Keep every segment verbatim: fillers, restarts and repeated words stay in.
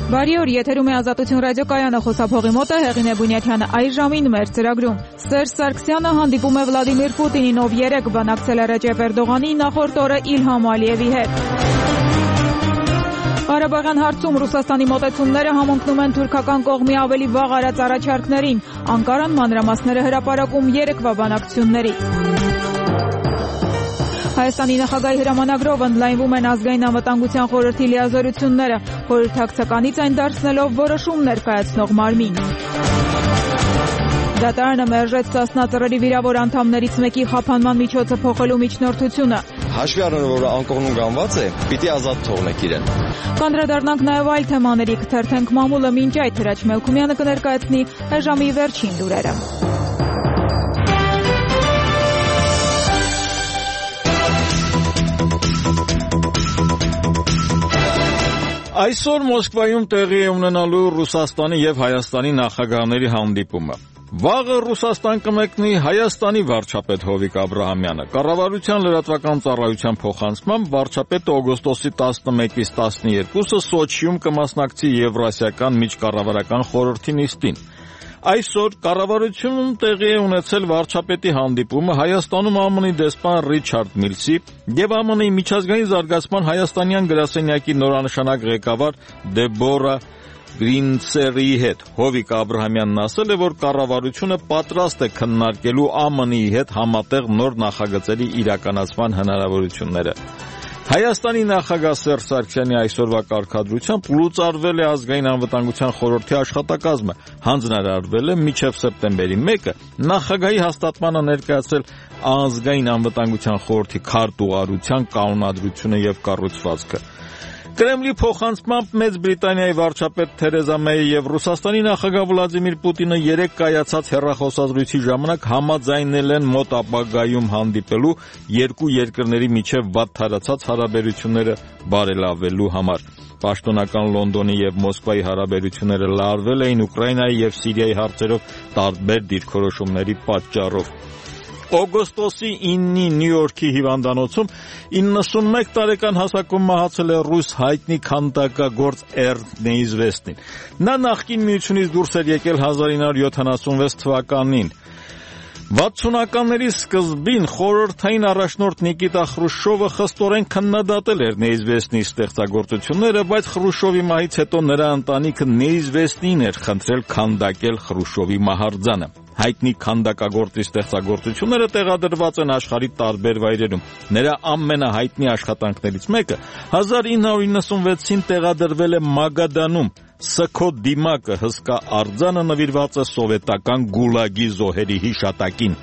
Բարի օր, եթերում է Ազատություն ռադիոկայանը, խոսափողի մոտ է Հեղինե Բունյաթյանը։ Այս ժամին մեր ծրագրում Սերժ Սարգսյանը հանդիպում է Վլադիմիր Պուտինին, ով երեկ բանակցել է Ռեջեփ Էրդողանի, նախորդ օրը Իլհամ Ալիևի հետ։ Ղարաբաղյան հարցում Ռուսաստանի մոտեցումները համընկնում են թուրքական կողմի ավելի վաղ արած առաջարկներին։ Անկարան մանրամասները հրապարակում երեկվա բանակցություններից։ Հայաստանի նախագահի հրամանագրով ընդլայնվում են ազգային անվտանգության խորհրդի լիազորությունները, խորհրդակցականից այն դարձնելով որոշում ներկայացնող մարմին։ Դատարանը մերժեց Սասնա ծռերի վիրավոր անդամներից մեկի խափանման միջոցը փոխելու միջնորդությունը։ Հաշվի առնելով, որ անկողնում գանված է, պիտի ազատ թողնեք իրեն։ Կանդրադառնանք նաև այլ թեմաների, կթերթենք մամուլը մինչ այդ Հրաչ Մելքումյանը կներկայացնի այժմի վերջին լուրերը։ Այսօր Մոսկվայում տեղի է ունենալու Ռուսաստանի եւ Հայաստանի նախագահների հանդիպումը։ Վաղը Ռուսաստան կմեկնի Հայաստանի վարչապետ Հովիկ Աբրահամյանը։ Կառավարության լրատվական ծառայության փոխանցմամբ վարչապետը օգոստոսի տասնմեկից տասներկուսը Սոչիում կմասնակցի Եվրասիական միջկառավարական խորհրդի նիստին։ Այսօր կառավարությունում տեղի է ունեցել վարչապետի հանդիպումը Հայաստանում ԱՄՆ-ի դեսպան Ռիչարդ Միլսի եւ ԱՄՆ-ի միջազգային զարգացման հայաստանյան գրասենյակի նորանշանակ ղեկավար Դեբորա Գրինցերի հետ։ Հովիկ Աբրահամյանն ասել է, որ կառավարությունը պատրաստ է քննարկելու ԱՄՆ-ի հետ համատեղ նոր նախագծերի իրականացման հնարավորությունները։ Հայաստանի նախագահ Սերժ Սարգսյանի այսօրվա կարգադրությամբ լուծարվել է ազգային անվտանգության խորհրդի աշխատակազմը, հանձնարարվել է մինչև սեպտեմբերի մեկը նախագահի հաստատմանը ներկայացրել ազգային անվտանգության խորհրդի քարտուղարության կանոնադրությունը եւ կառուցվածքը։ Կրեմլի փոխանցմամբ Մեծ Բրիտանիայի վարչապետ Թերեզա Մեյը եւ Ռուսաստանի նախագահ Վլադիմիր Պուտինը երեկ կայացած հեռախոսազրույցի ժամանակ համաձայնել են մոտ ապագայում հանդիպելու երկու երկրների միջև վատթարացած հարաբերությունները բարելավելու համար։ Պաշտոնական Լոնդոնի եւ Մոսկվայի հարաբերությունները լարվել էին Ուկրաինայի եւ Սիրիայի հարցերով տարբեր դիրքորոշումների պատճառով։ Օգոստոսի ինը Նյու Յորքի հիվանդանոցում իննսունմեկ տարեկան հասակում մահացել է ռուս հայտնի քանդակագործ Էրնստ Նեիզվեստին։ Նա նախկին միությունից դուրս էր եկել հազար ինը հարյուր յոթանասունվեց թվականին։ վաթսունականների սկզբին խորհրդային առաջնորդ Նիկիտա Խրուշչովը խստորեն քննադատել էր Նեիզվեստնի ստեղծագործությունները, բայց Խրուշչովի մահից հետո նրա ընտանիքը Նեիզվեստին էր խնդրել քանդակել Խրուշչովի մահարձանը։ Հայտնի քանդակագործի ստեղծագործությունները տեղադրված են աշխարհի տարբեր վայրերում։ Նրա ամենահայտնի աշխատանքներից մեկը հազար ինը հարյուր իննսունվեցին տեղադրվել է Մագադանում։ Սքո դիմակը հսկա արձանը նվիրված է սովետական գուլագի զոհերի հիշատակին։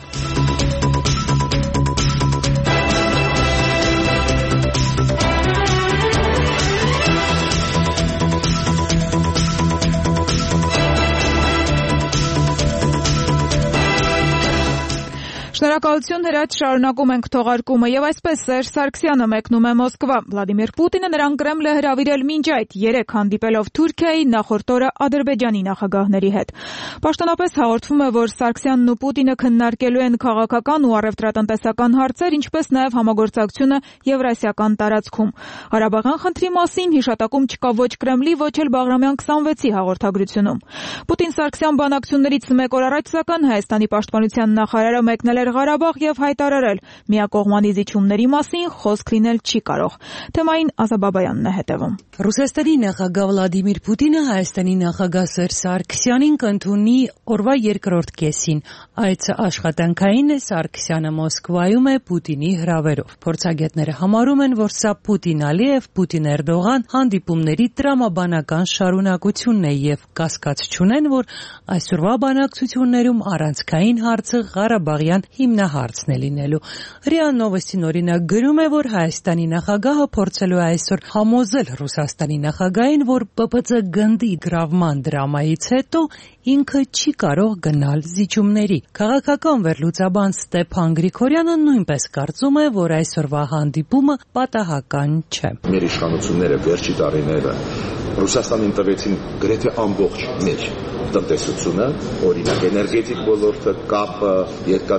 Շնորհակալություն Հրաչ, շարունակում ենք թողարկումը եւ այսպես Սերժ Սարգսյանը մեկնում է Մոսկվա։ Վլադիմիր Պուտինը նրան Կրեմլ է հրավիրել մինչ այդ երեք հանդիպելով Թուրքիայի, նախորդ օրը Ադրբեջանի նախագահների հետ։ Պաշտոնապես հաղորդվում է, որ Սարգսյանն ու Պուտինը քննարկելու են քաղաքական ու առևտրատնտեսական հարցեր, ինչպես նաեւ համագործակցությունը Եվրասիական տարածքում։ Ղարաբաղյան խնդրի մասին հիշատակում չկա ոչ Կրեմլի, ոչ էլ Բաղրամյան քսանվեցի հաղորդագրությունում։ Պուտին-Սարգսյան բանակցություններից մեկ օր առաջ սակայն Հայաստանի պաշտպանության նախարարը մեկնել էր Ղարաբաղ եւ հայտարարել միակողմանի զիջումների մասին խոսք լինել չի կարող։ Թեմային Ազաբաբայանն է հետևում։ Ռուսաստանի նախագահ Վլադիմիր Պուտինը Հայաստանի նախագահ Սերժ Սարգսյանին կընդունի օրվա երկրորդ կեսին։ Այցը աշխատանքային է, Սարգսյանը Մոսկվայում է Պուտինի հրավերով։ Փորձագետները համարում են, որ սա Պուտին-Ալիև, Պուտին-Էրդողան հանդիպումների տրամաբանական շարունակությունն է եւ կասկած չունեն, որ այսօրվա բանակցություններում առանցքային հարցը Ղարաբաղյան հիմնահարցն է լինելու։ ՌԻԱ Նովոստին օրինակ գրում է, որ Հայաստանի նախագահը փորձելու է այսօր համոզել Ռուսաստանի նախագահին, որ ՊՊՑ գնդի գրավման դրամայից հետո ինքը չի կարող գնալ զիջումների։ Քաղաքական վերլուծաբան Ստեփան Գրիգորյանը նույնպես կարծում է, որ այսօրվա հանդիպումը պատահական չէ։ Մեր իշխանությունները վերջի տարիները Ռուսաստանին տվեցին գրեթե ամբողջ մեր տնտեսությունը, օրինակ էներգետիկ ոլորտը, կապը, երկաթգիծը,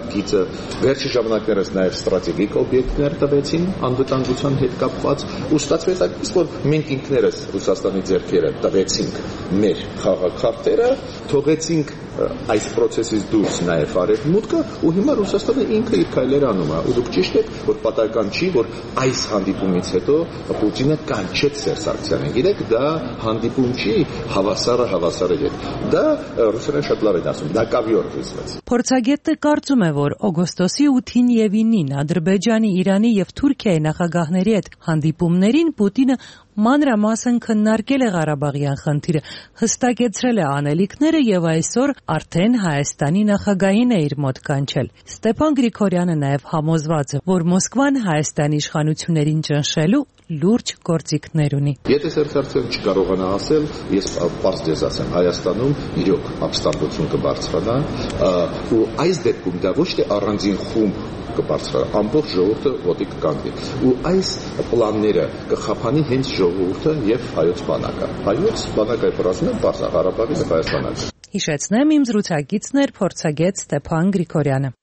վերջի ժամանակներս նաև ստրատեգիկ օբյեկտներ տվեցին անվտանգության հետ կապված ու ստացվեց այդպես, որ մենք ինքներս Ռուսաստանի ձեռքերը տվեցինք մեր խաղաքարտերը, թողեցինք այս process-ից դուրս նաև արևմուտքը ու հիմա Ռուսաստանը ինքը իր քայլերը անում է ու դուք ճիշտ եք, որ պատահական չի, որ այս հանդիպումից հետո Պուտինը կանչեց Սերժ Սարգսյանին։ Գիտեք, դա հանդիպում չի հավասարը հավասարի հետ։ Դա ռուսերեն շատ լավ են ասում, դա կավիոր դրսվեց։ Փորձագետը կարծում է, որ օգոստոսի ութին եւ ինին Ադրբեջանի, Իրանի եւ Թուրքիայի նախագահների հետ հանդիպումներին Պուտինը մանրամասն քննարկել է Ղարաբաղյան խնդիրը, հստակեցրել է անելիքները եւ այսօր արդեն Հայաստանի նախագահին է իր մոտ կանչել։ Ստեփան Գրիգորյանը նաեւ համոզված է, որ Մոսկվան Հայաստանի իշխանություններին ճնշելու լուրջ գործիքներ ունի։ Եթե Սերժ Սարգսյանը չկարողանա ասել, ես պարզ ձեզ ասեմ, Հայաստանում իրոք ապստամբություն կբարձրանա, ու այս դեպքում դա ոչ թե առանձին խումբ կբարձրանա, ամբողջ ժողովուրդը ոտի կկանգնի։ Ու այս պլանները կխափանի հենց ժողովուրդը եւ հայոց բանակը։ Հայոց բանակը ասում են պարզ Ղարաբաղի եւ Հայաստանը։ Հիշեցնեմ, իմ զրուցակիցն էր փորձագետ Ստեփան Գրիգորյանը։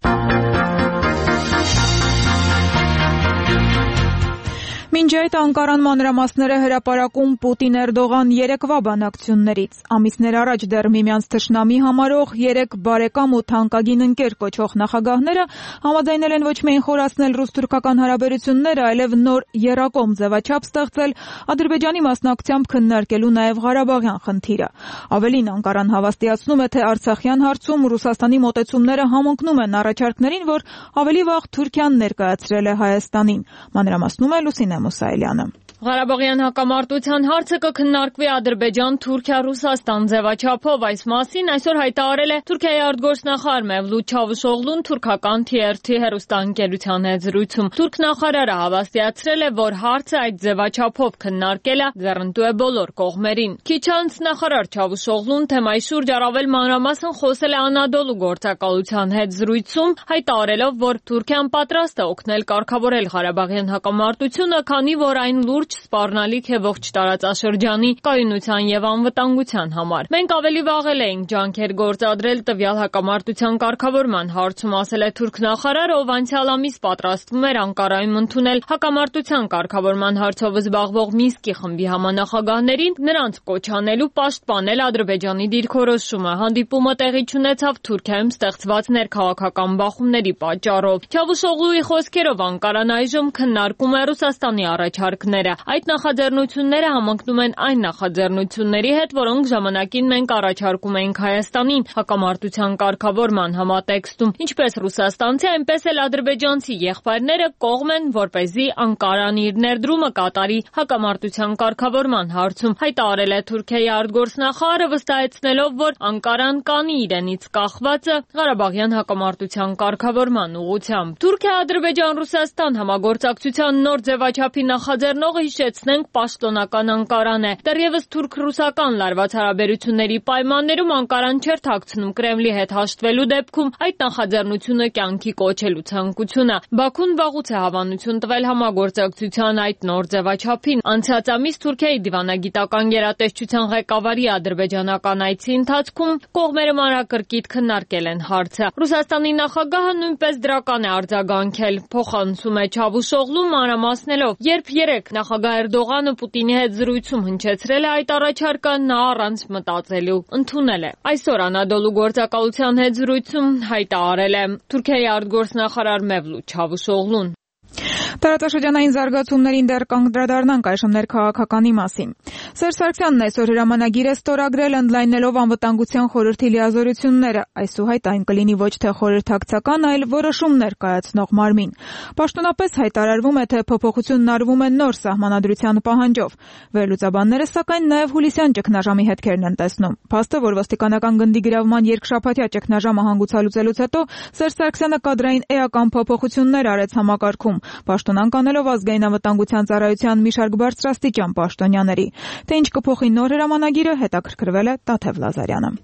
Մինչ այդ Անկարան մանրամասները հրապարակում Պուտին-Էրդողան երեկվա բանակցություններից։ Ամիսներ առաջ դեռ միմյանց թշնամի համարող երեք բարեկամ ու թանկագին ընկեր կոչող նախագահները համաձայնել են ոչ միայն խորացնել ռուս-թուրքական հարաբերությունները, այլև նոր եռակողմ ձևաչափ ստեղծել Ադրբեջանի մասնակցությամբ քննարկելու նաև Ղարաբաղյան խնդիրը։ Ավելին, Անկարան հավաստիացնում է, թե Արցախյան հարցում Ռուսաստանի մոտեցումները համընկնում են առաջարկներին, որ ավելի վաղ Թուրքիան ներկայացրել է Հայաստանին։ Մանրամասնում է Լուսինե Մուսայելյանը։ Ղարաբաղյան հակամարտության հարցը կքննարկվի Ադրբեջան-Թուրքիա-Ռուսաստան ձևաչափով։ Այս մասին այսօր հայտարարել է Թուրքիայի արտգործնախարար Մևլութ Չավուշօղլուն թուրքական Թի Էր Թի հեռուստաընկերության հետ զրույցում։ Թուրք նախարարը հավաստիացրել է, որ հարցը այդ ձևաչափով քննարկելը ձեռնտու է բոլոր կողմերին։ Քիչ անց նախարար Չավուշօղլուն թեմայի շուրջ առավել մանրամասն խոսել է Անադոլու գործակալության հետ զրույցում, հայտարարելով, որ Թուրքիան պատրաստ է օգնել կարգավորել Ղարաբաղյան հակամարտությունը, քանի որ այն լուրջ սպառնալիք է ողջ տարածաշրջանի կայունության եւ անվտանգության համար։ Մենք ավելի վաղ էինք ջանքեր գործադրել տվյալ հակամարտության կարգավորման հարցում, ասել է թուրք նախարարը, ով անցյալ ամիս պատրաստվում էր Անկարայում ընդունել հակամարտության կարգավորման հարցով զբաղվող Մինսկի խմբի համանախագահներին, նրանց կոչ անելու պաշտպանել Ադրբեջանի դիրքորոշումը։ Հանդիպումը տեղի ունեցավ Թուրքիայում ստեղծված ներքաղաքական բախումների պատճառով։ Չավուշօղլուի խոսքերով Անկարան այժմ քննարկում է Ռուսաստանի առաջարկները։ Այդ նախաձեռնությունները համընկնում են այն նախաձեռնությունների հետ, որոնք ժամանակին մենք առաջարկում էինք Հայաստանին հակամարտության կարգավորման համատեքստում։ Ինչպես ռուսաստանցի, այնպես էլ ադրբեջանցի եղբայրները կողմ են, որպեսզի Անկարան իր ներդրումը կատարի հակամարտության կարգավորման հարցում, հայտարարել է Թուրքիայի արտգործնախարարը, վստահեցնելով, որ Անկարան կանի իրենից կախվածը Ղարաբաղյան հակամարտության կարգավորման ուղղությամբ։ Թուրքիա-Ադրբեջան-Ռուսաստան համագործակցության նոր ձևաչափի նախաձեռնողը, հիշեցնենք, պաշտոնական Անկարան է։ Դեռևս թուրք-ռուսական լարված հարաբերությունների պայմաններում Անկարան չէր թաքցնում Կրեմլի հետ հաշտվելու դեպքում այդ նախաձեռնությունը կյանքի կոչելու ցանկությունը։ Բաքուն վաղուց է հավանություն տվել համագործակցության այդ նոր ձևաչափին։ Անցած ամիս Թուրքիայի դիվանագիտական գերատեսչության ղեկավարի ադրբեջանական այցի ընթացքում կողմերը մանրակրկիտ քննարկել են հարցը։ Ռուսաստանի նախագահը նույնպես դրական է արձագանքել, փոխանցում է Չավուշօղլուն մանրամասնելով, երբ երեք նախագահ Էրդողանը Պուտինի հետ զրույցում հնչեցրել է այդ առաջարկը, նա առանց մտածելու ընդունել է։ Այսօր Անադոլու գործակալության հետ զրույցում հայտարարել է Թուրքիայի արտգործնախարար Մևլութ Չավուշօղլուն։ Տարածաշրջանային զարգացումներին դեռ կանդրադառնանք այժմ ներքաղաքականի մասին։ Սերժ Սարգսյանն այսօր հրամանագիր է ստորագրել, ընդլայնելով անվտանգության խորհրդի լիազորությունները։ Այսուհետ այն կլինի ոչ թե խորհրդակցական, այլ որոշումներ կայացնող մարմին։ Պաշտոնապես հայտարարվում է, թե փոփոխությունն արվում է նոր սահմանադրության պահանջով։ Վերլուծաբանները, սակայն, նաև հուլիսյան ճգնաժամի հետքերն են տեսնում։ Փաստը, որ ոստիկանական գնդի գրավման երկշաբաթյա ճգնաժամը հանգուցալուծելուց հետո Սերժ Սարգսյանը կադրային էական փոփոխություններ արեց համակարգում, պաշտոնանկ անելով ազգային անվտանգության ծառայության մի շարք բարձրաստիճան պաշտոնյաների։ Թե ինչ կփոխի նոր հրամանագիրը, հետաքրքրվել է Տաթև Լազարյանը։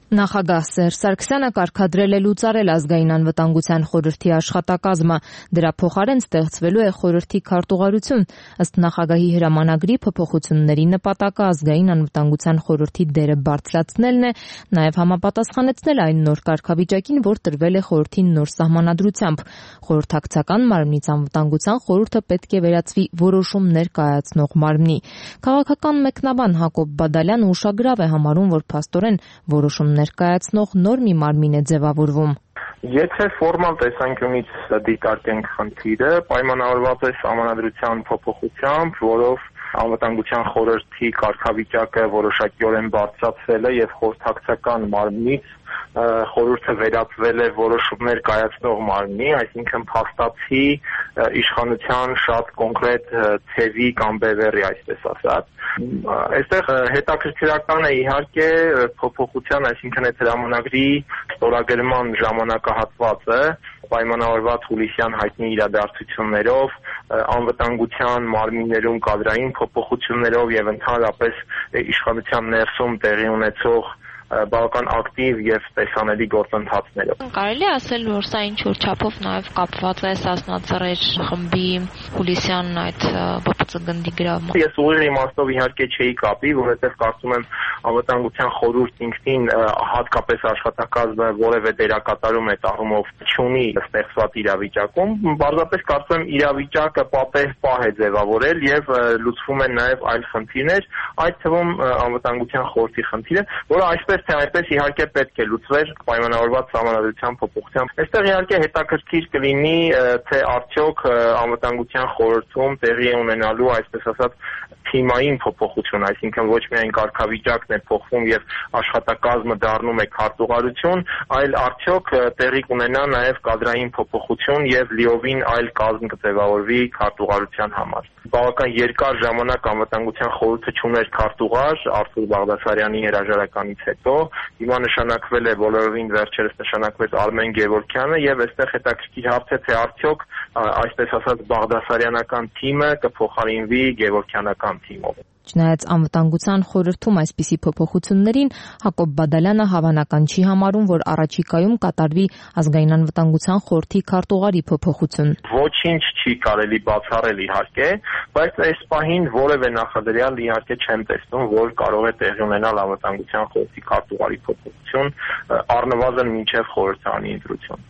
Նախագահ Սերժ Սարգսյանը կարգադրել է լուծարել ազգային անվտանգության խորհրդի աշխատակազմը, դրա փոխարեն ստեղծվելու է խորհրդի քարտուղարություն, ըստ նախագահի հրամանագրի փոփոխությունների նպատակը ազգային անվտանգության խորհրդի դերը բարձրացնելն է, նաև համապատասխանեցնել այն նոր կարգավիճակին, որ տրվել է խորհրդի նոր սահմանադրությամբ։ Խորհրդակցական մարմնից անվտանգության խորհուրդը պետք է վերածվի որոշումներ կայացնող մարմնի։ Քաղաքական մեկնաբան Հակոբ Բադալյանը ուշագրավ է համարում, որ փաստորեն որոշում ներկայացնող նոր մի մարմին է ձևավորվում։ Եթե ֆորմալ տեսանկյունից դիտարկենք խնդիրը, պայմանավորված է սահմանադրության փոփոխությամբ, որով անվտանգության խորհրդի կարգավիճակը որոշակիորեն բարձրացվել է եւ խորհրդակցական մարմնից խորհուրդը վերածվել է որոշումներ կայացնող մարմնի, այսինքն փաստացի իշխանության շատ կոնկրետ թևի կամ բևեռի, այսպես ասած։ Այստեղ հետաքրքրական է իհարկե փոփոխության, այսինքն այդ հրամանագրի ստորագրման ժամանակահատվածը պայմանավորված հուլիսյան հայտնի իրադարձություններով, անվտանգության մարմիններում կադրային փոփոխություններով եւ ընդհանրապես իշխանության ներսում տեղի ունեցող բավական ակտիվ եւ տեսանելի գործընթացներով։ Կարելի է ասել, որ սա ինչ-որ չափով նաեւ կապված է Սասնա Ծռեր խմբի հուլիսյան այդ բպցգնդի գրավմամբ։ Ես ուղիղ իմաստով իհարկե չէի կապի, որովհետեւ կարծում եմ անվտանգության խորհուրդ ինքնին հատկապես աշխատակազմը որևէ դերակատարում այդ առումով չունի ստեղծված իրավիճակում, բարձրապես կարծում եմ իրավիճակը պատեհ պահ է ձևավորել եւ լուծվում են նաեւ այլ խնդիրներ, այդ թվում անվտանգության խորհրդի խնդիրը, որը այսպես թե այնպես իհարկե պետք է լուծվեր պայմանավորված սահմանադրության փոփոխությամբ։ Այստեղ իհարկե հետաքրքիր կլինի, թե արդյոք անվտանգության խորհրդում տեղի է ունենալու, այսպես ասած, թիմային փոփոխություն, այսինքն ոչ միայն կարգավիճակն է փոխվում եւ աշխատակազմը դառնում է քարտուղարություն, այլ արդյոք տեղի կունենա նաեւ կադրային փոփոխություն եւ լիովին այլ կազմ կձևավորվի քարտուղարության համար։ Բավական երկար ժամանակ անվտանգության խորհուրդը չուներ քարտուղար Արթուր Բաղդասարյանի հրաժարականից հետո, հիմա նշանակվել է բոլորովին վերջերս նշանակվեց Արմեն Գևորգյանը եւ այստեղ հետաքրքիր հարց է, թե արդյոք այսպես ասած Բաղդասարյանական թիմը կփոխարինվի Գևորգյանական թիմով։ Չնայած անվտանգության խորհրդում այսպիսի փոփոխություններին, Հակոբ Բադալյանը հավանական չի համարում, որ առաջիկայում կատարվի ազգային անվտանգության խորհրդի քարտուղարի փոփոխություն։ Ոչինչ չի կարելի բացառել իհարկե, բայց այս պահին որևէ նախադրյալ իհարկե չեմ տեսնում, որ կարող է տեղի ունենալ անվտանգության խորհրդի քարտուղարի փոփոխություն առնվազն մինչև խորհրդարանի ընտրություն։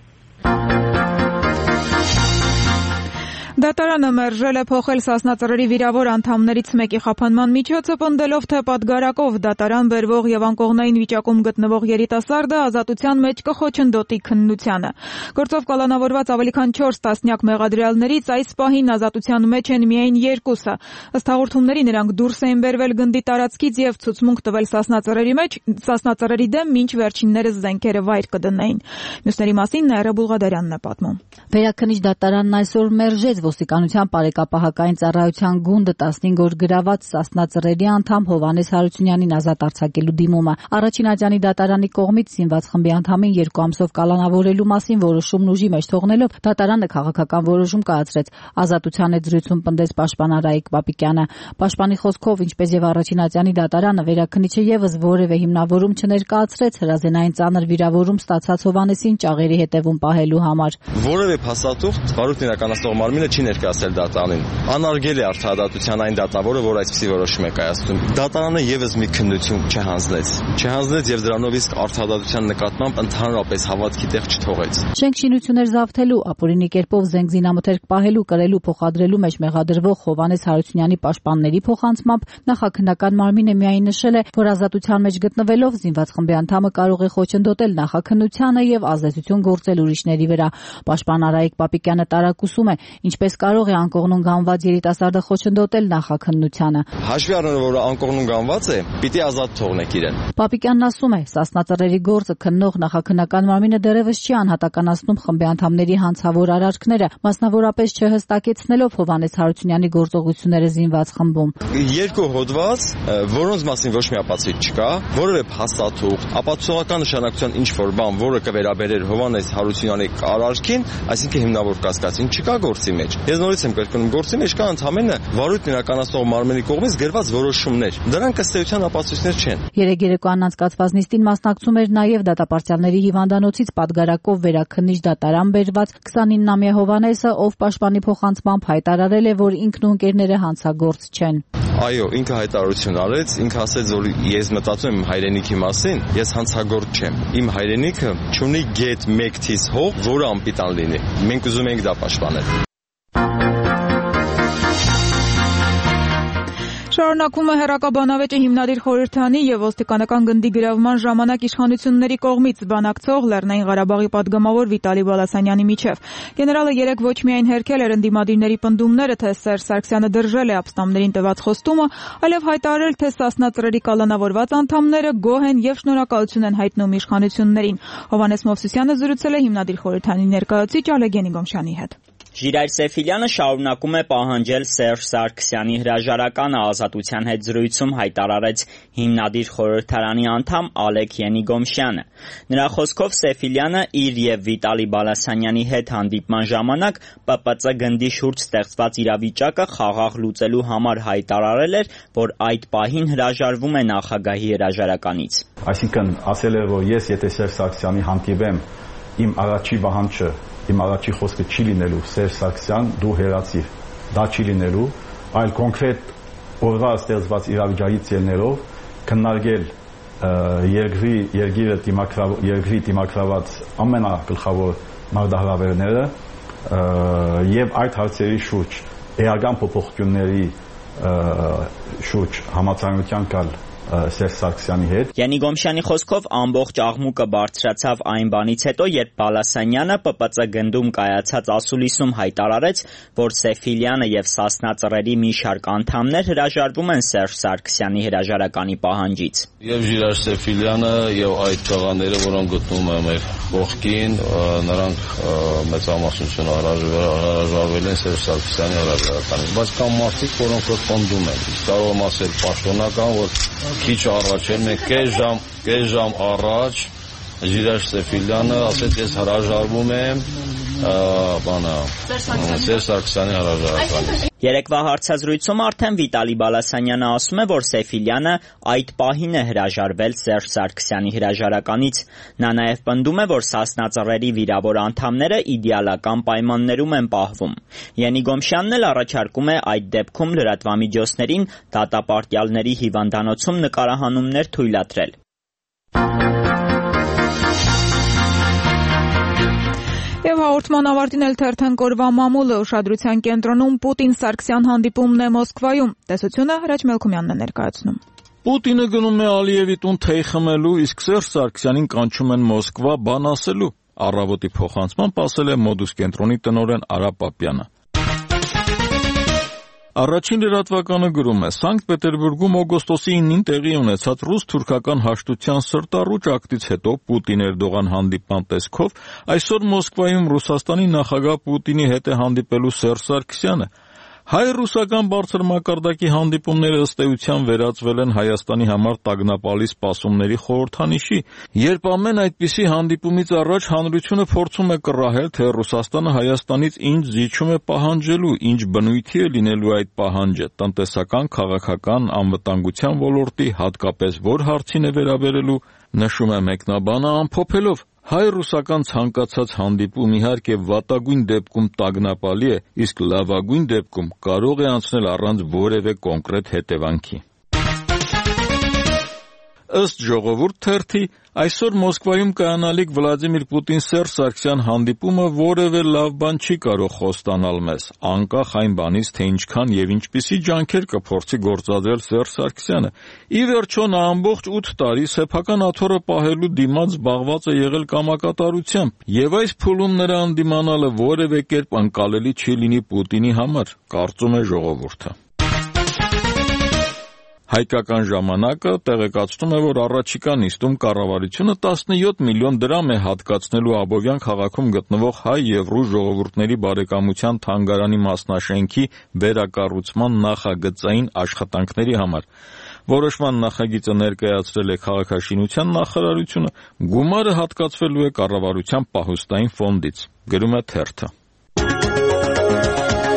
Դատարանը մերժել է փոխել Սասնա Ծռերի վիրավոր անդամներից մեկի խափանման միջոցը, պնդելով, թե պատգարակով դատարան բերվող եւ անկողնային վիճակում գտնվող երիտասարդը ազատության մեջ կխոչընդոտի քննությանը։ Գործով կալանավորված ավելի քան չորս տասնյակ մեղադրյալներից այս պահին ազատության մեջ են միայն երկուսը։ Ըստ հաղորդումների նրանք դուրս էին բերվել գնդի տարածքից եւ ցուցմունք տվել Սասնա Ծռերի մեջ, Սասնա Ծռերի դեմ, մինչ վերջիններս զենքերը վայր կդնեին։ Մյուսների մասին Նաիրա Բուլղադարյանն է պատմում։ Վերաքննիչ դատարանն այսօր մերժեց ոստիկանության բարեկապահական ծառայության գունդը տասնհինգ օր գրաված Սասնա Ծռերի անդամ Հովհաննես Հարությունյանին ազատ արձակելու դիմումը։ Առաջին ատյանի դատարանի կողմից զինված խմբի անդամին երկու ամսով կալանավորելու մասին որոշումն ուժի մեջ թողնելով դատարանը քաղաքական որոշում կայացրեց։ Ազատության հետ զրույցում պնդեց պաշտպան Արայիկ Պապիկյանը։ Պաշտպանի խոսքով, ինչպես եւ առաջին ատյանի դատարանը, վերաքննիչը եւս որևէ հիմնավորում չներկայացրեց հրազենային ծանր վիրավորում ստացած Հովհաննեսին ճաղերի հետևում պահելու համար։ Որևէ փաստաթուղթ վարույթն իրականացնող մարմինը չի ներկայացել դատարանին։ Անարգել է արդարադատության այն դատավորը, որ այսպիսի որոշում է կայացնում։ Դատարանը եւս մի քննություն չհանձնեց։ Չհանձնեց եւ դրանով իսկ արդարադատության նկատմամբ ընդհանրապես հավատքի տեղ չթողեց։ Շենք շինություններ զավթելու, ապօրինի կերպով զենք զինամթերք պահելու, կրելու, փոխադրելու մեջ մեղադրվող Հովհաննես Հարությունյանի պաշտպանների փոխանցմամբ նախաքննական մարմինը միայն նշել է, որ ազատության մեջ գտնվելով զինված խմբի անդամը կարող է խոչընդոտել նախաքննությանը եւ ազդեցություն գործել ուրիշների վրա։ Պաշտպան Արայիկ Պապիկյանը տարակուսում է, ինչպես կարող է անկողնուն գանված երիտասարդը խոչընդոտել նախաքննությանը։ Հաշվի առնելով, որ անկողնուն գանված է, պիտի ազատ թողնեք իրեն։ Պապիկյանն ասում է, Սասնա Ծռերի գործը քննող նախաքննական մարմինը դեռևս չի անհատականացնում խմբի անդամների հանցավոր արարքները, մասնավորապես չհստակեցնելով Հովհաննես Հարությունյանի գործողությունները զինված խմբում։ Երկու հոդված, որոնց մասին ոչ մի ապացույց չկա, որևէ փաստաթուղթ, ապացուցողական նշանակության ինչ-որ բան, որը կվերաբերեր Հովհաննես Հարությունյանի արարքին, այսինքն հիմնավոր կասկածին չկա գործի մեջ։ չէր։ Ես նորից եմ կրկնում, գործի մեջ կան ընդամենը վարույթն իրականացնող մարմնի կողմից գրված որոշումներ։ Դրանք ըստ էության ապացույցներ չեն։ Երեկ երեկոյան անցկացված նիստին մասնակցում էր նաև դատապարտյալների հիվանդանոցից պատգարակով վերաքննիչ դատարան բերված քսանիննամյա Հովհաննեսը, ով պաշտպանի փոխանցմամբ հայտարարել է, որ ինքն ու ընկերները հանցագործ չեն։ Այո, ինքը հայտարարություն արեց, ինքը ասեց, որ ես մտածում եմ հայրենիքի մասին, ես հանցագործ չեմ։ Իմ հայրենիքը չունի գետ մեկ թիզ հող, որը անպիտան լինի։ Մենք ուզում ենք դա պաշտպանել։ Շարունակվում է հեռակաբանավեճը հիմնադիր խորհրդանի եւ ոստիկանական գնդի գրավման ժամանակ իշխանությունների կողմից բանակցող Լեռնային Ղարաբաղի падգամավոր Վիտալի Բալասանյանի միջև։ Գեներալը երեկ ոչ միայն հերքել էր ընդդիմադիրների պնդումները, թե Սերժ Սարգսյանը դրժել է ապստամբներին տված խոստումը, այլև հայտարարել, թե Սասնա ծռերի կալանավորված անդամները գոհ են եւ շնորհակալություն են հայտնում իշխանություններին։ Հովհաննես Մովսիսյանը զրուցել է հիմնադիր խորհրդանի ներկայացուցիչ Ալեգենի Գոմշյանի հետ։ Ժիրայր Սեֆիլյանը շարունակում է պահանջել Սերժ Սարգսյանի հրաժարականը, ազատության հետ զրույցում հայտարարեց հիմնադիր խորհրդարանի անդամ Ալեկ Ենիգոմշյանը։ Նրա խոսքով Սեֆիլյանը իր եւ Վիտալի Բալասանյանի հետ հանդիպման ժամանակ Պ Պ Ծ գնդի շուրջ ստեղծված իրավիճակը խաղաղ լուծելու համար հայտարարել էր, որ այդ պահին հրաժարվում է նախագահի հրաժարականից։ Այսինքն ասել է, որ ես եթե Սերժ Սարգսյանի հանդիպեմ, իմ առաջի վահանջը Իմ առաջի խոսքը չի լինելու Սերժ Սարգսյան, դու հեռացիր, դա չի լինելու, այլ կոնկրետ օրվա ստեղծված իրավիճակից ելնելով քննարկել երկրի երկիրը երկրի դիմակրաված ամենագլխավոր մարտահրավերները եւ այդ հարցերի շուրջ էական փոփոխությունների շուրջ համաձայնության կալ Սերժ Սարգսյանի հետ։ Յենիգոմշյանի խոսքով ամբողջ աղմուկը բարձրացավ այն բանից հետո, երբ Բալասանյանը Պ Պ Ծ գնդում կայացած ասուլիսում հայտարարեց, որ Սեֆիլյանը եւ Սասնա ծռերի մի շարք անդամներ հրաժարվում են Սերժ Սարգսյանի հրաժարականի պահանջից։ Եվ Ժիրայր Սեֆիլյանը եւ այդ տղաները, որոնք գտնվում են մեր կողքին, նրանք մեծամասնություն հրաժարվել են Սերժ Սարգսյանի հրաժարականից։ Բայց կան մարդիկ, որոնք պնդում են։ Կարող եմ ասել պաշտոնական, որ քիչ առաջ էր, մենք կես ժամ, կես ժամ առաջ Ժիրայր Սեֆիլյանը ասեց, ես հրաժարվում եմ բանա Սերժ Սարգսյանի հրաժարականից։ Երեկվա հարցազրույցում արդեն Վիտալի Բալասանյանը ասում է, որ Սեֆիլյանը այդ պահին է հրաժարվել Սերժ Սարգսյանի հրաժարականից։ Նա նաև պնդում է, որ Սասնա ծռերի վիրավոր անդամները իդեալական պայմաններում են պահվում։ Յենիգոմշյանն էլ առաջարկում է այդ դեպքում լրատվամիջոցներին դատապարտյալների հիվանդանոցում նկարահանումներ թույլատրել։ Եվ հաղորդման ավարտին էլ թերթենք օրվա մամուլը ուշադրության կենտրոնում Պուտին-Սարգսյան հանդիպումն է Մոսկվայում։ Տեսությունը Հրաչ Մելքումյանն է ներկայացնում։ Պուտինը գնում է Ալիևի տուն թեյ խմելու, իսկ Սերժ Սարգսյանին կանչում են Մոսկվա բան ասելու։ Առավոտի փոխանցմամբ ասել է Մոդուս կենտրոնի տնօրեն Արա Պապյանը։ Առաջին լրատվականը գրում է. Սանկտ Պետերբուրգում օգոստոսի ինին տեղի ունեցած ռուս-թուրքական հաշտության սրտառուչ ակտից հետո Պուտին-Էրդողան հանդիպման տեսքով այսօր Մոսկվայում Ռուսաստանի նախագահ Պուտինի հետ է հանդիպելու Սերժ Սարգսյանը։ Հայ-ռուսական բարձր մակարդակի հանդիպումները ըստ էության վերածվել են Հայաստանի համար տագնապալի սպասումների խորհրդանիշի, երբ ամեն այդպիսի հանդիպումից առաջ հանրությունը փորձում է կռահել, թե Ռուսաստանը Հայաստանից ինչ զիջում է պահանջելու, ինչ բնույթի է լինելու այդ պահանջը, տնտեսական, քաղաքական, անվտանգության ոլորտի, հատկապես որ հարցին է վերաբերելու, նշում է մեկնաբանը ամփոփելով. Հայ-ռուսական ցանկացած հանդիպում իհարկե վատագույն դեպքում տագնապալի է, իսկ լավագույն դեպքում կարող է անցնել առանց որևէ կոնկրետ հետևանքի։ Ըստ ժողովուրդ թերթի, այսօր Մոսկվայում կայանալիք Վլադիմիր Պուտին-Սերժ Սարգսյան հանդիպումը որևէ լավ բան չի կարող խոստանալ մեզ, անկախ այն բանից, թե ինչքան եւ ինչպիսի ջանքեր կփորձի գործադրել Սերժ Սարգսյանը։ Ի վերջո նա ամբողջ ութ տարի սեփական աթոռը պահելու դիմաց զբաղված է եղել կամակատարությամբ, եւ այս փուլում նրա անդիմանալը որևէ կերպ անկալելի չի լինի Պուտինի համար, կարծում է ժողովուրդը։ Հայկական ժամանակը տեղեկացնում է, որ առաջիկա նիստում կառավարությունը տասնյոթ միլիոն դրամ է հատկացնելու Աբովյան քաղաքում գտնվող հայ եւ ռուս ժողովուրդների բարեկամության թանգարանի մասնաշենքի վերակառուցման նախագծային աշխատանքների համար։ Որոշման նախագիծը ներկայացրել է քաղաքաշինության նախարարությունը, գումարը հատկացվելու է կառավարության պահուստային ֆոնդից, գրում է թերթը։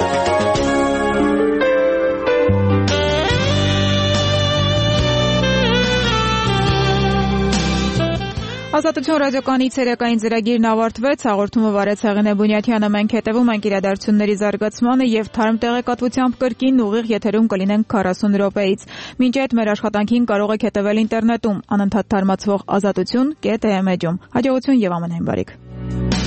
Ազատություն ռադիոկայանի ցերեկային ծրագիրն ավարտվեց, հաղորդումը վարեց Հեղինե Բունյաթյանը, մենք հետևում ենք իրադարձությունների զարգացմանը եւ թարմ տեղեկատվությամբ կրկին ուղիղ եթերում կլինենք քառասուն րոպեից։ Մինչ այդ մեր աշխատանքին կարող եք հետևել ինտերնետում անընդհատ թարմացվող ազատություն կետ էմ էջում։ Հաջողություն եւ ամենայն բարիք։